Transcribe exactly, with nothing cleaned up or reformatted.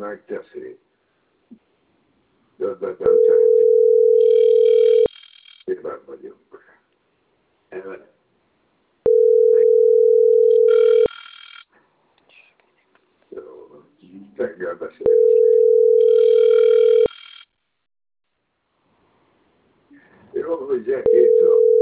megteszi, döbbenten teheti. Éppen vagyunk. Eme- Jó van. Reggel beszélünk. Jó, hogy Jack itt van.